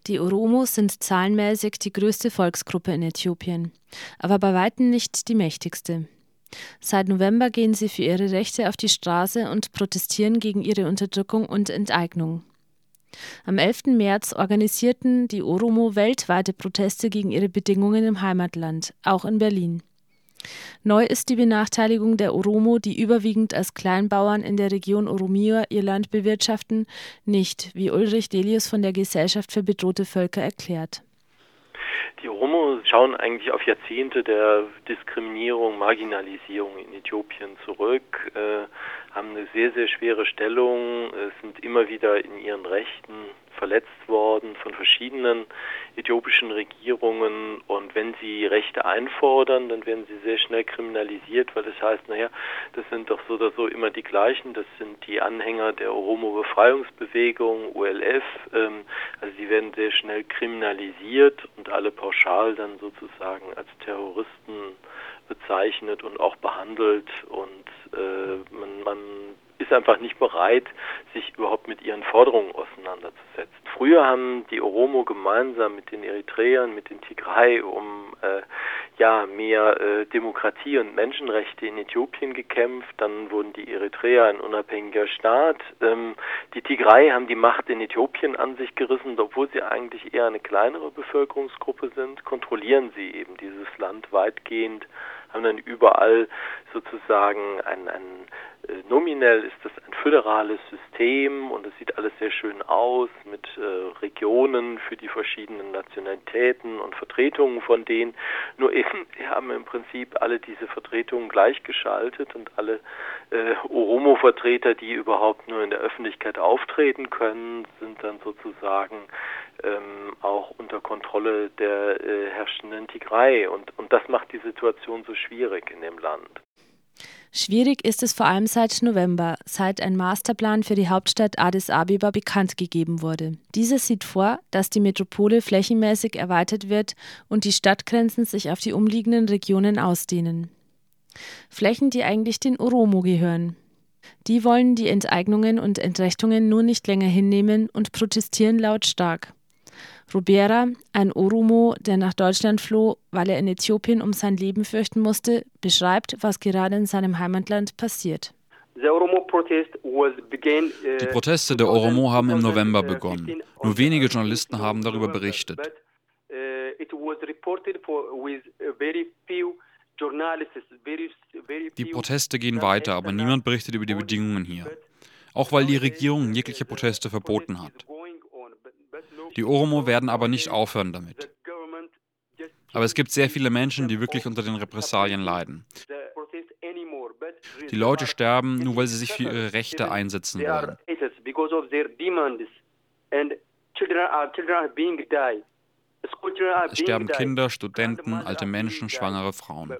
Die Oromo sind zahlenmäßig die größte Volksgruppe in Äthiopien, aber bei weitem nicht die mächtigste. Seit November gehen sie für ihre Rechte auf die Straße und protestieren gegen ihre Unterdrückung und Enteignung. Am 11. März organisierten die Oromo weltweite Proteste gegen ihre Bedingungen im Heimatland, auch in Berlin. Neu ist die Benachteiligung der Oromo, die überwiegend als Kleinbauern in der Region Oromia ihr Land bewirtschaften, nicht, wie Ulrich Delius von der Gesellschaft für bedrohte Völker erklärt. Die Oromo schauen eigentlich auf Jahrzehnte der Diskriminierung, Marginalisierung in Äthiopien zurück, haben eine sehr, sehr schwere Stellung, sind immer wieder in ihren Rechten verletzt worden von verschiedenen äthiopischen Regierungen, und wenn sie Rechte einfordern, dann werden sie sehr schnell kriminalisiert, weil das heißt, das sind doch so oder so immer die gleichen, das sind die Anhänger der Oromo-Befreiungsbewegung, OLF, also die werden sehr schnell kriminalisiert und alle pauschal dann sozusagen als Terroristen bezeichnet und auch behandelt, und man ist einfach nicht bereit, sich überhaupt mit ihren Forderungen auseinanderzusetzen. Früher haben die Oromo gemeinsam mit den Eritreern, mit den Tigray um mehr Demokratie und Menschenrechte in Äthiopien gekämpft. Dann wurden die Eritreer ein unabhängiger Staat. Die Tigray haben die Macht in Äthiopien an sich gerissen, obwohl sie eigentlich eher eine kleinere Bevölkerungsgruppe sind, kontrollieren sie eben dieses Land weitgehend, haben dann überall sozusagen nominell ist das ein föderales System, und es sieht alles sehr schön aus mit Regionen für die verschiedenen Nationalitäten und Vertretungen von denen. Nur eben, sie haben im Prinzip alle diese Vertretungen gleichgeschaltet, und alle Oromo-Vertreter, die überhaupt nur in der Öffentlichkeit auftreten können, sind dann sozusagen auch unter Kontrolle der herrschenden Tigray, und das macht die Situation so schwierig in dem Land. Schwierig ist es vor allem seit November, seit ein Masterplan für die Hauptstadt Addis Abeba bekannt gegeben wurde. Dieser sieht vor, dass die Metropole flächenmäßig erweitert wird und die Stadtgrenzen sich auf die umliegenden Regionen ausdehnen. Flächen, die eigentlich den Oromo gehören. Die wollen die Enteignungen und Entrechtungen nur nicht länger hinnehmen und protestieren lautstark. Rubera, ein Oromo, der nach Deutschland floh, weil er in Äthiopien um sein Leben fürchten musste, beschreibt, was gerade in seinem Heimatland passiert. Die Proteste der Oromo haben im November begonnen. Nur wenige Journalisten haben darüber berichtet. Die Proteste gehen weiter, aber niemand berichtet über die Bedingungen hier. Auch weil die Regierung jegliche Proteste verboten hat. Die Oromo werden aber nicht aufhören damit. Aber es gibt sehr viele Menschen, die wirklich unter den Repressalien leiden. Die Leute sterben, nur weil sie sich für ihre Rechte einsetzen wollen. Es sterben Kinder, Studenten, alte Menschen, schwangere Frauen.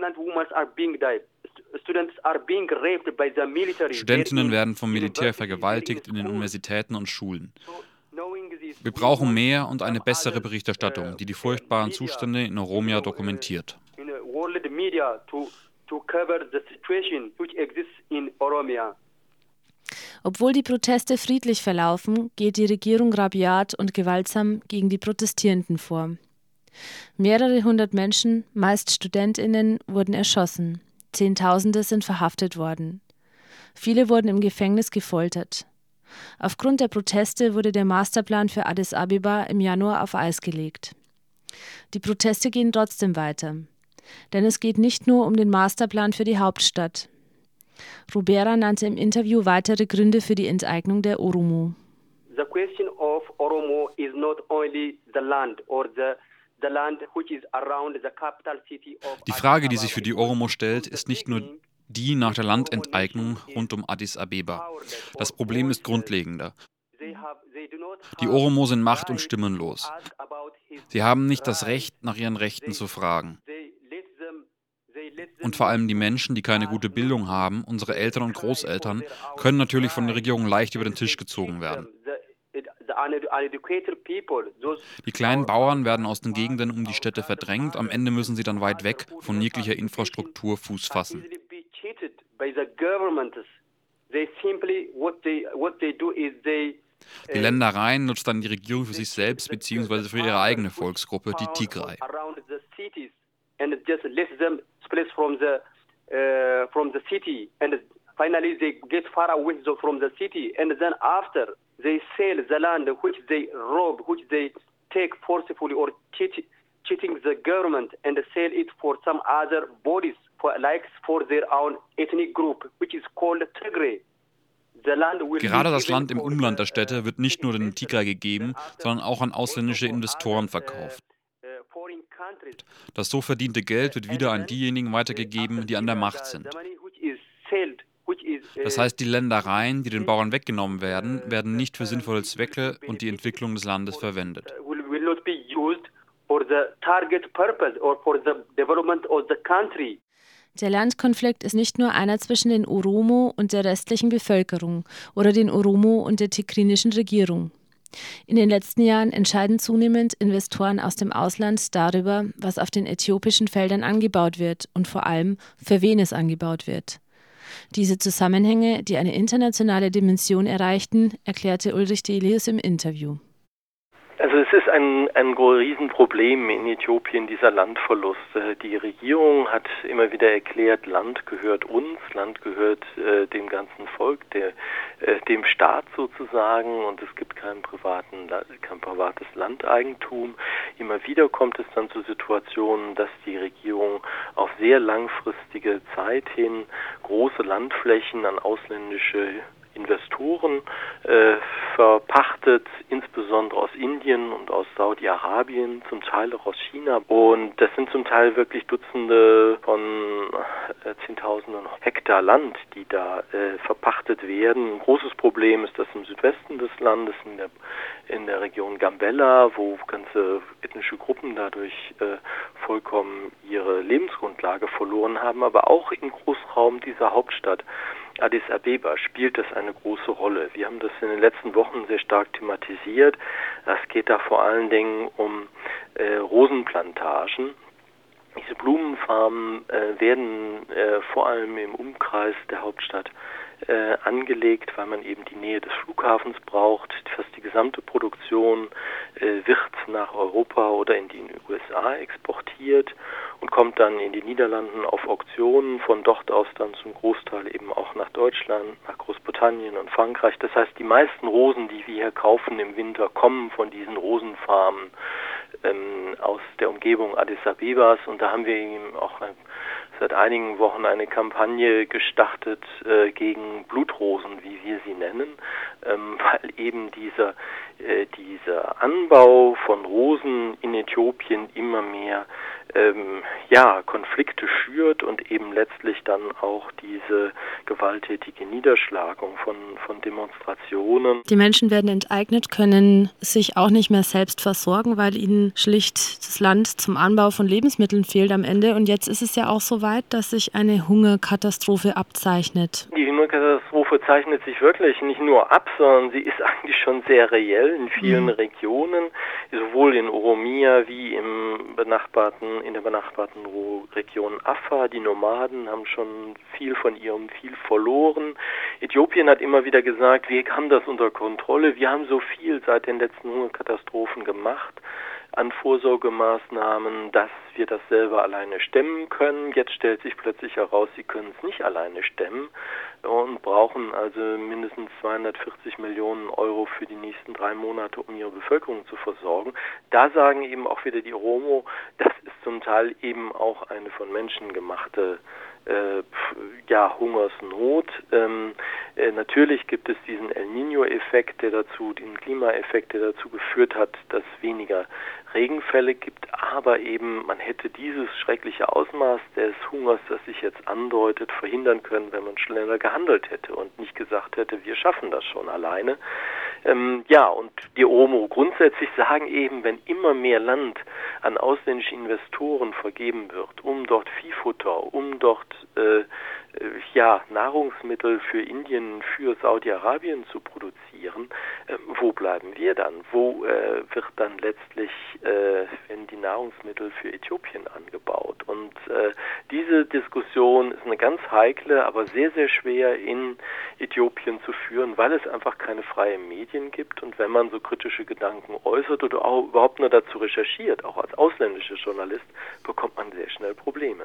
Studentinnen werden vom Militär vergewaltigt in den Universitäten und Schulen. Wir brauchen mehr und eine bessere Berichterstattung, die die furchtbaren Zustände in Oromia dokumentiert. Obwohl die Proteste friedlich verlaufen, geht die Regierung rabiat und gewaltsam gegen die Protestierenden vor. Mehrere hundert Menschen, meist StudentInnen, wurden erschossen. Zehntausende sind verhaftet worden. Viele wurden im Gefängnis gefoltert. Aufgrund der Proteste wurde der Masterplan für Addis Abeba im Januar auf Eis gelegt. Die Proteste gehen trotzdem weiter. Denn es geht nicht nur um den Masterplan für die Hauptstadt. Rubera nannte im Interview weitere Gründe für die Enteignung der Oromo. The question of Oromo is not only the land or the land which is around the capital city of. Die Frage, die sich für die Oromo stellt, ist nicht nur die nach der Landenteignung rund um Addis Abeba. Das Problem ist grundlegender. Die Oromo sind macht- und stimmenlos. Sie haben nicht das Recht, nach ihren Rechten zu fragen. Und vor allem die Menschen, die keine gute Bildung haben, unsere Eltern und Großeltern, können natürlich von der Regierung leicht über den Tisch gezogen werden. Die kleinen Bauern werden aus den Gegenden um die Städte verdrängt, am Ende müssen sie dann weit weg von jeglicher Infrastruktur Fuß fassen. Die Ländereien nutzt dann die Regierung für sich selbst bzw. für ihre eigene Volksgruppe, die Tigray. Finally, they get far away from the city, and then after they sell the land which they rob, which they take forcefully or cheating the government, and sell it for some other bodies, for their own ethnic group, which is called Tigray. Gerade das Land im Umland der Städte wird nicht nur den Tigray gegeben, sondern auch an ausländische Investoren verkauft. Das so verdiente Geld wird wieder an diejenigen weitergegeben, die an der Macht sind. Das heißt, die Ländereien, die den Bauern weggenommen werden, werden nicht für sinnvolle Zwecke und die Entwicklung des Landes verwendet. Der Landkonflikt ist nicht nur einer zwischen den Oromo und der restlichen Bevölkerung oder den Oromo und der tigrinischen Regierung. In den letzten Jahren entscheiden zunehmend Investoren aus dem Ausland darüber, was auf den äthiopischen Feldern angebaut wird und vor allem, für wen es angebaut wird. Diese Zusammenhänge, die eine internationale Dimension erreichten, erklärte Ulrich Delius im Interview. Also es ist ein Riesenproblem in Äthiopien, dieser Landverlust. Die Regierung hat immer wieder erklärt, Land gehört uns, Land gehört dem ganzen Volk, dem Staat sozusagen, und es gibt kein privates Landeigentum. Immer wieder kommt es dann zu Situationen, dass die Regierung auf sehr langfristige Zeit hin große Landflächen an ausländische Investoren verpachtet, insbesondere aus Indien und aus Saudi-Arabien, zum Teil auch aus China. Und das sind zum Teil wirklich Dutzende von Zehntausenden Hektar Land, die da verpachtet werden. Ein großes Problem ist das im Südwesten des Landes, in der Region Gambella, wo ganze ethnische Gruppen dadurch vollkommen ihre Lebensgrundlage verloren haben, aber auch im Großraum dieser Hauptstadt Addis Abeba spielt das eine große Rolle. Wir haben das in den letzten Wochen sehr stark thematisiert. Es geht da vor allen Dingen um Rosenplantagen. Diese Blumenfarmen werden vor allem im Umkreis der Hauptstadt angelegt, weil man eben die Nähe des Flughafens braucht. Fast die gesamte Produktion wird nach Europa oder in die USA exportiert und kommt dann in die Niederlanden auf Auktionen, von dort aus dann zum Großteil eben auch nach Deutschland, nach Großbritannien und Frankreich. Das heißt, die meisten Rosen, die wir hier kaufen im Winter, kommen von diesen Rosenfarmen aus der Umgebung Addis Abebas, und da haben wir eben auch seit einigen Wochen eine Kampagne gestartet gegen Blutrosen, wie wir sie nennen, weil eben dieser Anbau von Rosen in Äthiopien immer mehr Konflikte schürt und eben letztlich dann auch diese gewalttätige Niederschlagung von Demonstrationen. Die Menschen werden enteignet, können sich auch nicht mehr selbst versorgen, weil ihnen schlicht das Land zum Anbau von Lebensmitteln fehlt am Ende. Und jetzt ist es ja auch so weit, dass sich eine Hungerkatastrophe abzeichnet. Die Hungerkatastrophe zeichnet sich wirklich nicht nur ab, sondern sie ist eigentlich schon sehr reell in vielen Regionen, sowohl in Oromia wie in der benachbarten Region Afar. Die Nomaden haben schon viel von ihrem Viel verloren. Äthiopien hat immer wieder gesagt, wir haben das unter Kontrolle, wir haben so viel seit den letzten Hungerkatastrophen gemacht an Vorsorgemaßnahmen, dass wir das selber alleine stemmen können. Jetzt stellt sich plötzlich heraus, sie können es nicht alleine stemmen und brauchen also mindestens 240 Millionen Euro für die nächsten 3 Monate, um ihre Bevölkerung zu versorgen. Da sagen eben auch wieder die Oromo, das ist zum Teil eben auch eine von Menschen gemachte Hungersnot. Natürlich gibt es diesen El Niño-Effekt, den Klimaeffekt, der dazu geführt hat, dass weniger Regenfälle gibt, aber eben man hätte dieses schreckliche Ausmaß des Hungers, das sich jetzt andeutet, verhindern können, wenn man schneller gehandelt hätte und nicht gesagt hätte, wir schaffen das schon alleine. Und die Oromo grundsätzlich sagen eben, wenn immer mehr Land an ausländische Investoren vergeben wird, um dort Viehfutter, um dort Nahrungsmittel für Indien, für Saudi-Arabien zu produzieren, wo bleiben wir dann? Wo wird dann letztlich werden die Nahrungsmittel für Äthiopien angebaut? Und diese Diskussion ist eine ganz heikle, aber sehr, sehr schwer in Äthiopien zu führen, weil es einfach keine freien Medien gibt. Und wenn man so kritische Gedanken äußert oder auch überhaupt nur dazu recherchiert, auch als ausländischer Journalist, bekommt man sehr schnell Probleme.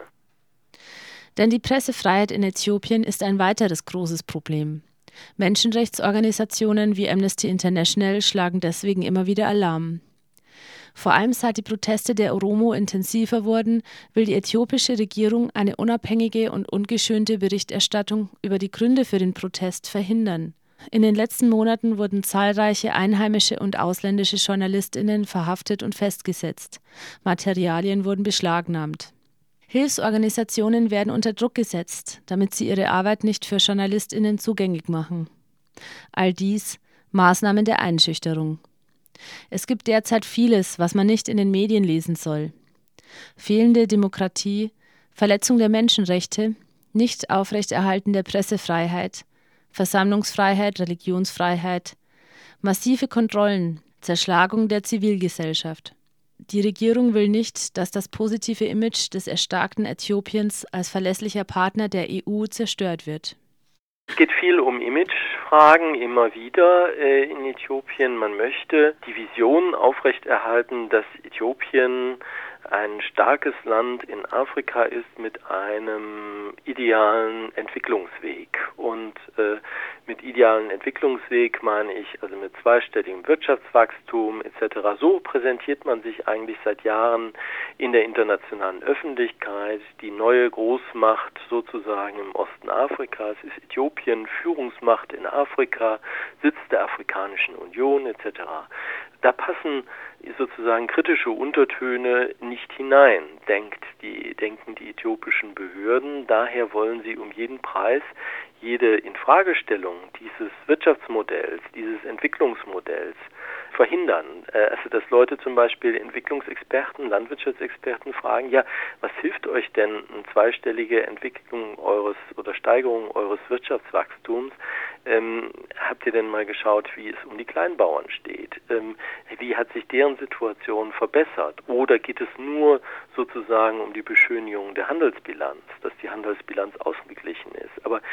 Denn die Pressefreiheit in Äthiopien ist ein weiteres großes Problem. Menschenrechtsorganisationen wie Amnesty International schlagen deswegen immer wieder Alarm. Vor allem seit die Proteste der Oromo intensiver wurden, will die äthiopische Regierung eine unabhängige und ungeschönte Berichterstattung über die Gründe für den Protest verhindern. In den letzten Monaten wurden zahlreiche einheimische und ausländische JournalistInnen verhaftet und festgesetzt. Materialien wurden beschlagnahmt. Hilfsorganisationen werden unter Druck gesetzt, damit sie ihre Arbeit nicht für JournalistInnen zugänglich machen. All dies Maßnahmen der Einschüchterung. Es gibt derzeit vieles, was man nicht in den Medien lesen soll. Fehlende Demokratie, Verletzung der Menschenrechte, Nicht-Aufrechterhalten der Pressefreiheit, Versammlungsfreiheit, Religionsfreiheit, massive Kontrollen, Zerschlagung der Zivilgesellschaft. Die Regierung will nicht, dass das positive Image des erstarkten Äthiopiens als verlässlicher Partner der EU zerstört wird. Es geht viel um Imagefragen immer wieder in Äthiopien. Man möchte die Vision aufrechterhalten, dass Äthiopien ein starkes Land in Afrika ist mit einem idealen Entwicklungsweg. Und mit idealen Entwicklungsweg meine ich also mit zweistelligem Wirtschaftswachstum etc. So präsentiert man sich eigentlich seit Jahren in der internationalen Öffentlichkeit. Die neue Großmacht sozusagen im Osten Afrikas ist Äthiopien, Führungsmacht in Afrika, Sitz der Afrikanischen Union etc. Da passen sozusagen kritische Untertöne nicht hinein, denken die äthiopischen Behörden. Daher wollen sie um jeden Preis jede Infragestellung dieses Wirtschaftsmodells, dieses Entwicklungsmodells verhindern. Also dass Leute zum Beispiel Entwicklungsexperten, Landwirtschaftsexperten fragen, ja, was hilft euch denn eine zweistellige Entwicklung oder Steigerung eures Wirtschaftswachstums? Habt ihr denn mal geschaut, wie es um die Kleinbauern steht? Wie hat sich deren Situation verbessert? Oder geht es nur sozusagen um die Beschönigung der Handelsbilanz, dass die Handelsbilanz ausgeglichen ist? Aber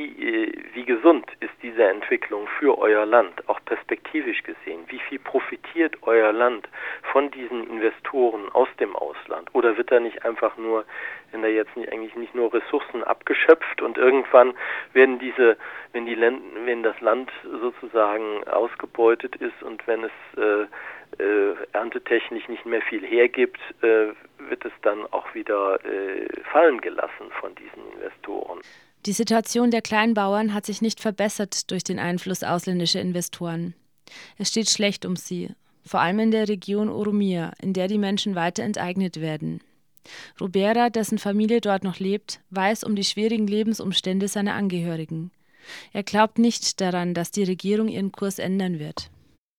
wie gesund ist diese Entwicklung für euer Land, auch perspektivisch gesehen? Wie viel profitiert euer Land von diesen Investoren aus dem Ausland? Oder wird da nicht einfach nur, wenn da jetzt eigentlich nicht nur Ressourcen abgeschöpft und irgendwann wenn das Land sozusagen ausgebeutet ist und wenn es erntetechnisch nicht mehr viel hergibt, wird es dann auch wieder fallen gelassen von diesen Investoren. Die Situation der Kleinbauern hat sich nicht verbessert durch den Einfluss ausländischer Investoren. Es steht schlecht um sie, vor allem in der Region Oromia, in der die Menschen weiter enteignet werden. Rubera, dessen Familie dort noch lebt, weiß um die schwierigen Lebensumstände seiner Angehörigen. Er glaubt nicht daran, dass die Regierung ihren Kurs ändern wird.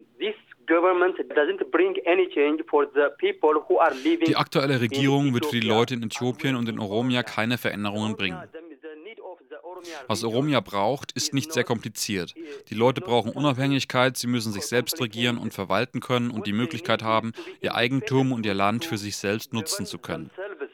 Die aktuelle Regierung wird für die Leute in Äthiopien und in Oromia keine Veränderungen bringen. Was Oromia braucht, ist nicht sehr kompliziert. Die Leute brauchen Unabhängigkeit, sie müssen sich selbst regieren und verwalten können und die Möglichkeit haben, ihr Eigentum und ihr Land für sich selbst nutzen zu können.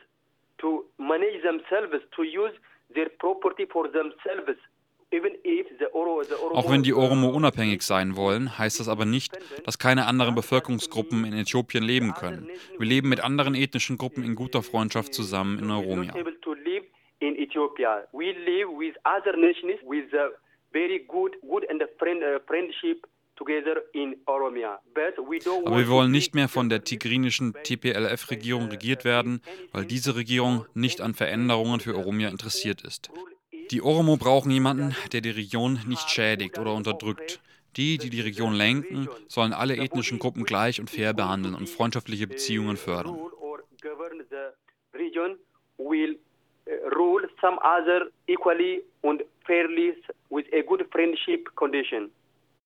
Auch wenn die Oromo unabhängig sein wollen, heißt das aber nicht, dass keine anderen Bevölkerungsgruppen in Äthiopien leben können. Wir leben mit anderen ethnischen Gruppen in guter Freundschaft zusammen in Oromia. In Ethiopia, we live with other nations with a very good and friendship together in Oromia. Aber wir wollen nicht mehr von der tigrinischen TPLF-Regierung regiert werden, weil diese Regierung nicht an Veränderungen für Oromia interessiert ist. Die Oromo brauchen jemanden, der die Region nicht schädigt oder unterdrückt. Die Region lenken, sollen alle ethnischen Gruppen gleich und fair behandeln und freundschaftliche Beziehungen fördern. Rule some other equally and fairly with a good friendship condition.